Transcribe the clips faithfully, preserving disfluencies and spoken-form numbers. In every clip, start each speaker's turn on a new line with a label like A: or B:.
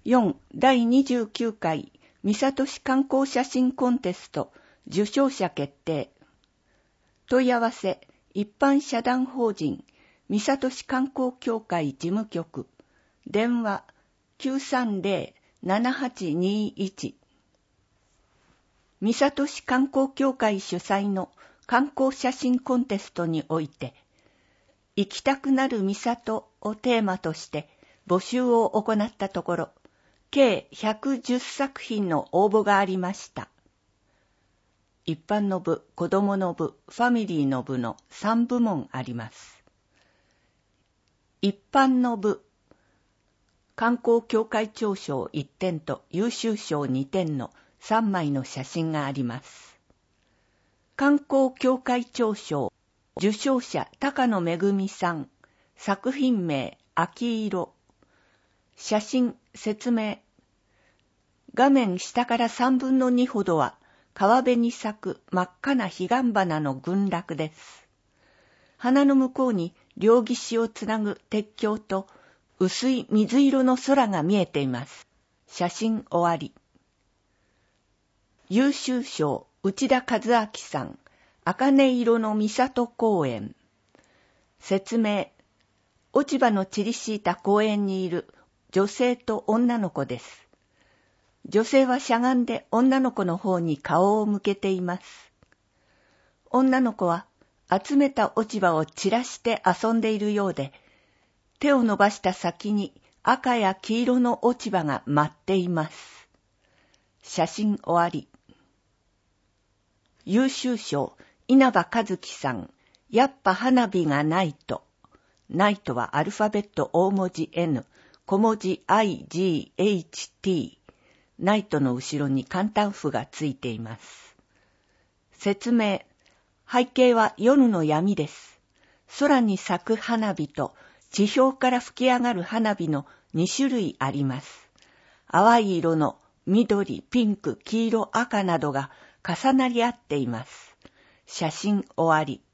A: よん. 第にじゅうきゅうかい三郷市観光写真コンテスト受賞者決定。問い合わせ一般社団法人三郷市観光協会事務局電話 きゅうさんゼロ ななはちにいち。 三郷市観光協会主催の観光写真コンテストにおいて、行きたくなる三郷をテーマとして募集を行ったところ、計ひゃくじゅっさくひんの応募がありました。一般の部、子どもの部、ファミリーの部のさんぶもんあります。一般の部、観光協会長賞いってんと優秀賞にてんのさんまいの写真があります。観光協会長賞受賞者高野めぐみさん、作品名秋色、写真説明。画面下からさんぶんのにほどは川辺に咲く真っ赤な彼岸花の群落です。花の向こうに両岸をつなぐ鉄橋と薄い水色の空が見えています。写真終わり。優秀賞内田和明さん、茜色の三郷公園。説明。落ち葉の散り敷いた公園にいる女性と女の子です。女性はしゃがんで女の子の方に顔を向けています。女の子は集めた落ち葉を散らして遊んでいるようで、手を伸ばした先に赤や黄色の落ち葉が舞っています。写真終わり。優秀賞稲葉和樹さん、やっぱ花火がないと。ないとはアルファベット大文字 N、小文字 アイジーエイチティー。ナイトの後ろに簡単符がついています。説明。背景は夜の闇です。空に咲く花火と地表から吹き上がる花火のにしゅるいあります。淡い色の緑、ピンク、黄色、赤などが重なり合っています。写真終わり。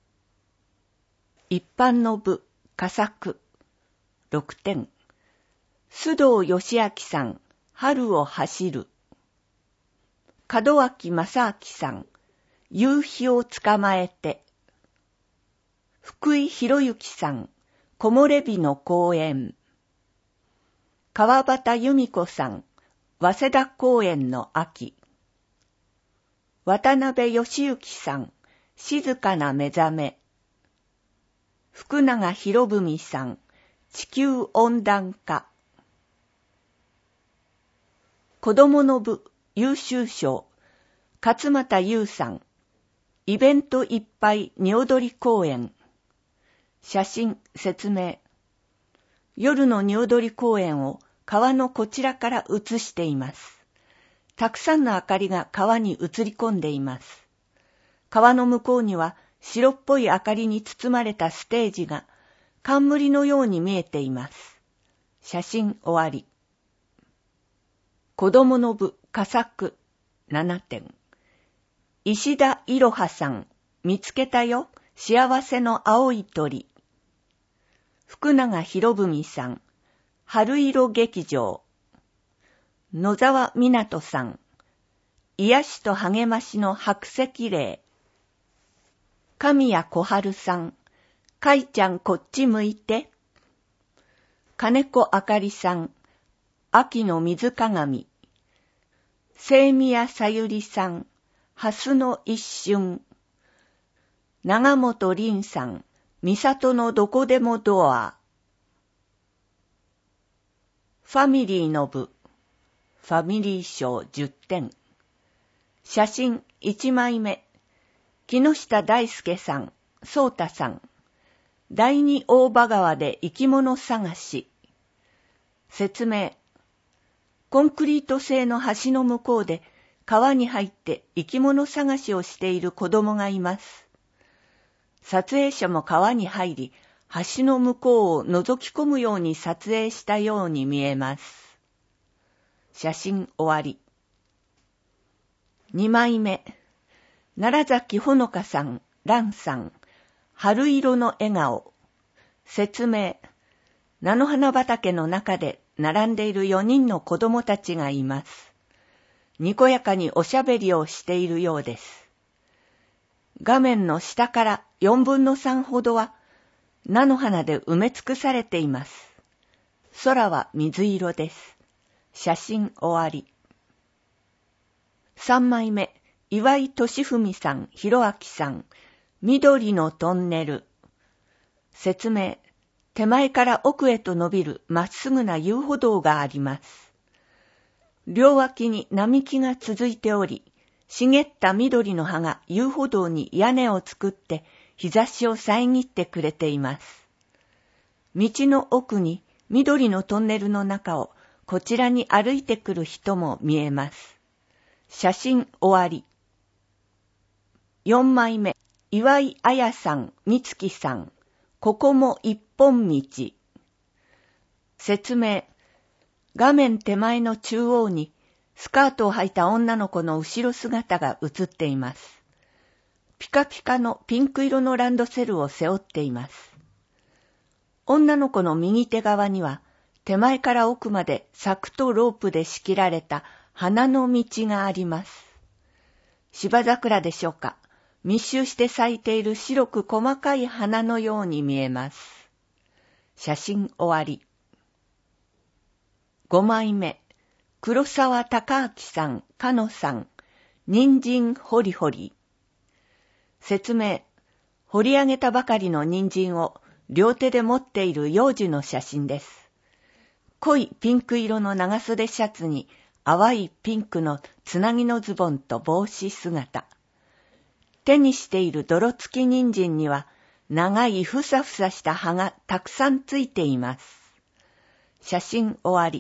A: 一般の部、佳作。ろくてん。須藤義明さん、春を走る。門脇正明さん、夕日を捕まえて。福井博之さん、木漏れ日の公園。川端由美子さん、早稲田公園の秋。渡辺義行さん、静かな目覚め。福永博文さん、地球温暖化。子どもの部優秀賞勝俣優さん、イベントいっぱいに踊り公演。写真説明。夜のに踊り公演を川のこちらから映しています。たくさんの明かりが川に映り込んでいます。川の向こうには白っぽい明かりに包まれたステージが冠のように見えています。写真終わり。子供の部佳作ななてん。石田いろはさん、見つけたよ、幸せの青い鳥。福永博文さん、春色劇場。野沢湊さん、癒しと励ましの白石霊。神谷小春さん、かいちゃんこっち向いて。金子あかりさん、秋の水鏡。清宮さゆりさん、蓮の一瞬。長本凛さん、三郷のどこでもドア。ファミリーの部、ファミリー賞じゅってん。写真いちまいめ。木下大輔さん、宗太さん。第二大場川で生き物探し。説明。コンクリート製の橋の向こうで川に入って生き物探しをしている子供がいます。撮影者も川に入り、橋の向こうを覗き込むように撮影したように見えます。写真終わり。にまいめ。奈良崎ほのかさん、蘭さん、春色の笑顔。説明。菜の花畑の中で並んでいるよにんの子供たちがいます。にこやかにおしゃべりをしているようです。画面の下からよんぶんのさんほどは菜の花で埋め尽くされています。空は水色です。写真終わり。さんまいめ、岩井俊文さん、弘明さん、緑のトンネル。説明、手前から奥へと伸びるまっすぐな遊歩道があります。両脇に並木が続いており、茂った緑の葉が遊歩道に屋根を作って日差しを遮ってくれています。道の奥に緑のトンネルの中をこちらに歩いてくる人も見えます。写真終わり。よんまいめ、岩井彩さん、美月さん、ここも一本道。説明、画面手前の中央にスカートを履いた女の子の後ろ姿が映っています。ピカピカのピンク色のランドセルを背負っています。女の子の右手側には手前から奥まで柵とロープで仕切られた花の道があります。芝桜でしょうか。密集して咲いている白く細かい花のように見えます。写真終わり。ごまいめ、黒沢隆明さん、かのさん、人参ホリホリ。説明、掘り上げたばかりの人参を両手で持っている幼児の写真です。濃いピンク色の長袖シャツに淡いピンクのつなぎのズボンと帽子姿。手にしている泥付き人参には長いふさふさした葉がたくさんついています。写真終わり。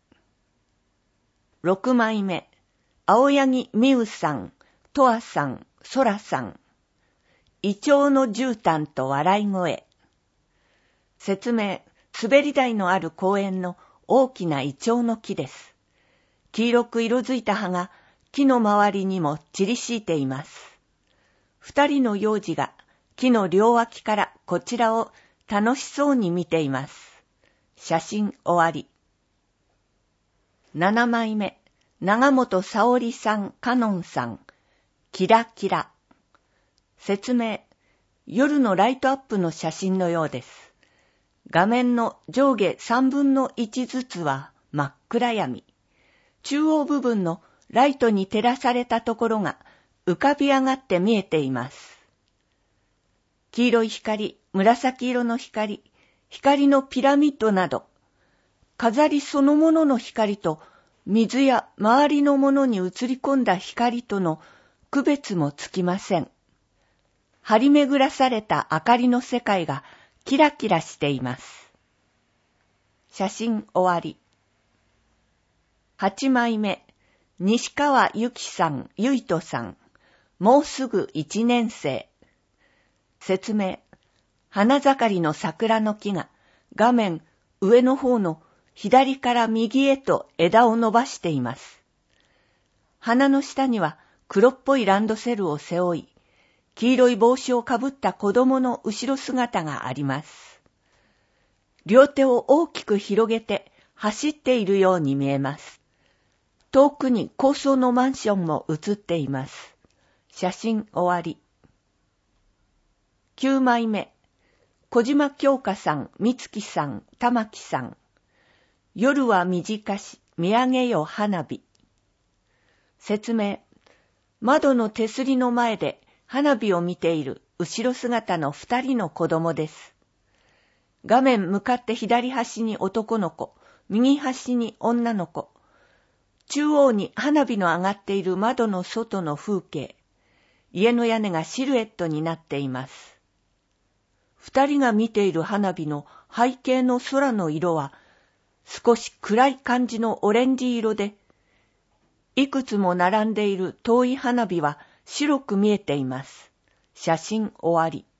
A: ろくまいめ、青柳美羽さん、とあさん、そらさん。イチョウの絨毯と笑い声。説明、滑り台のある公園の大きなイチョウの木です。黄色く色づいた葉が木の周りにも散り敷いています。二人の幼児が木の両脇からこちらを楽しそうに見ています。写真終わり。ななまいめ、長本沙織さん、かのんさん、キラキラ。説明、夜のライトアップの写真のようです。画面の上下さんぶんのいちずつは真っ暗闇。中央部分のライトに照らされたところが浮かび上がって見えています。黄色い光、紫色の光、光のピラミッドなど、飾りそのものの光と水や周りのものに映り込んだ光との区別もつきません。張り巡らされた明かりの世界がキラキラしています。写真終わり。はちまいめ、西川由紀さん、ゆいとさん、もうすぐいちねんせい。説明、花盛りの桜の木が画面上の方の左から右へと枝を伸ばしています。花の下には黒っぽいランドセルを背負い、黄色い帽子をかぶった子供の後ろ姿があります。両手を大きく広げて走っているように見えます。遠くに高層のマンションも映っています。写真終わり。きゅうまいめ、小島京香さん、美月さん、玉木さん。夜は短し、見上げよ花火。説明、窓の手すりの前で花火を見ている後ろ姿の二人の子供です。画面向かって左端に男の子、右端に女の子。中央に花火の上がっている窓の外の風景。家の屋根がシルエットになっています。二人が見ている花火の背景の空の色は少し暗い感じのオレンジ色で、いくつも並んでいる遠い花火は白く見えています。写真終わり。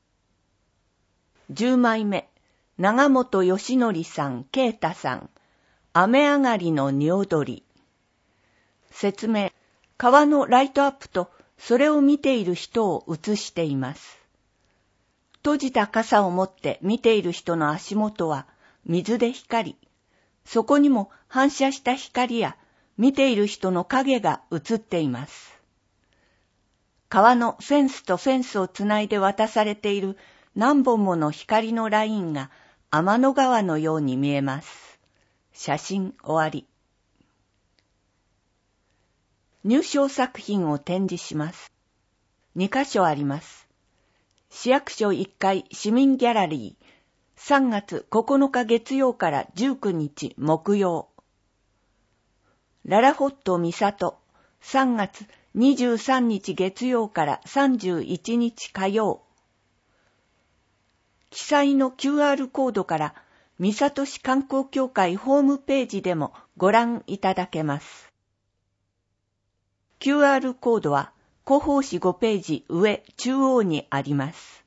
A: じゅうまいめ、長本義則さん、啓太さん、雨上がりの仁踊り。説明、川のライトアップとそれを見ている人を映しています。閉じた傘を持って見ている人の足元は水で光り、 そこにも反射した光や見ている人の影が映っています。川のフェンスとフェンスをつないで渡されている何本もの光のラインが天の川のように見えます。写真終わり。入賞作品を展示します。にかしょあります。市役所いっかい市民ギャラリー、さんがつここのか月曜からじゅうくにち木曜。ララホット三郷、さんがつにじゅうさんにち月曜からさんじゅういちにち火曜。記載の キューアール コードから三郷市観光協会ホームページでもご覧いただけます。キューアール コードは広報誌ごページ上中央にあります。